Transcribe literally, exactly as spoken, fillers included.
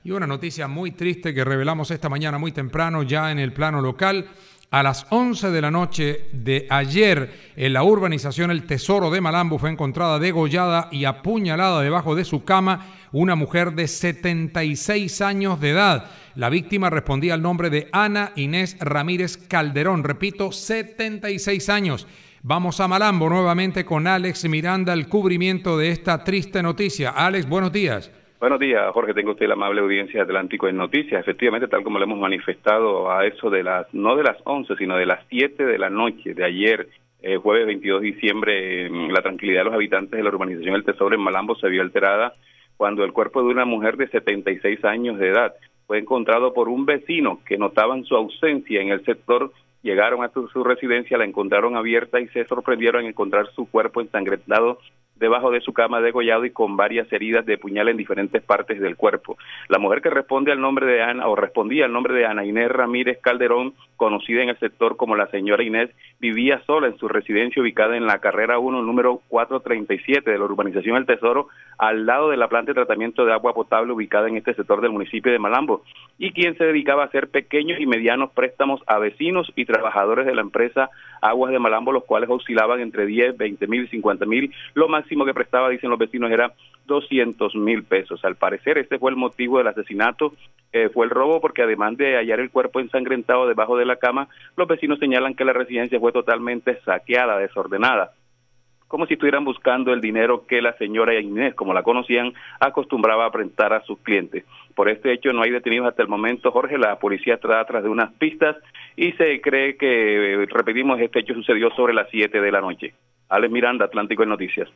Y una noticia muy triste que revelamos esta mañana muy temprano ya en el plano local. A las once de la noche de ayer, en la urbanización El Tesoro de Malambo, fue encontrada degollada y apuñalada debajo de su cama una mujer de setenta y seis años de edad. La víctima respondía al nombre de Ana Inés Ramírez Calderón. Repito, setenta y seis años. Vamos a Malambo nuevamente con Alex Miranda, el cubrimiento de esta triste noticia. Alex, buenos días. Buenos días, Jorge. Tengo usted la amable audiencia de Atlántico en Noticias. Efectivamente, tal como lo hemos manifestado a eso de las, no de las once, sino de las siete de la noche de ayer, eh, jueves veintidós de diciembre, eh, la tranquilidad de los habitantes de la urbanización El Tesoro en Malambo se vio alterada cuando el cuerpo de una mujer de setenta y seis años de edad fue encontrado por un vecino que notaban su ausencia en el sector. Llegaron a su, su residencia, la encontraron abierta y se sorprendieron en encontrar su cuerpo ensangrentado debajo de su cama, degollado y con varias heridas de puñal en diferentes partes del cuerpo. La mujer que responde al nombre de Ana, o respondía al nombre de Ana Inés Ramírez Calderón, conocida en el sector como la señora Inés, vivía sola en su residencia ubicada en la carrera uno, número cuatrocientos treinta y siete de la urbanización El Tesoro, al lado de la planta de tratamiento de agua potable ubicada en este sector del municipio de Malambo, y quien se dedicaba a hacer pequeños y medianos préstamos a vecinos y trabajadores de la empresa Aguas de Malambo, los cuales oscilaban entre diez, veinte mil, cincuenta mil. Lo máximo que prestaba, dicen los vecinos, era doscientos mil pesos. Al parecer, este fue el motivo del asesinato, eh, fue el robo, porque además de hallar el cuerpo ensangrentado debajo de la cama, los vecinos señalan que la residencia fue totalmente saqueada, desordenada, como si estuvieran buscando el dinero que la señora Inés, como la conocían, acostumbraba a prestar a sus clientes. Por este hecho no hay detenidos hasta el momento, Jorge. La policía está atrás de unas pistas y se cree que, repetimos, este hecho sucedió sobre las siete de la noche. Alex Miranda, Atlántico en Noticias.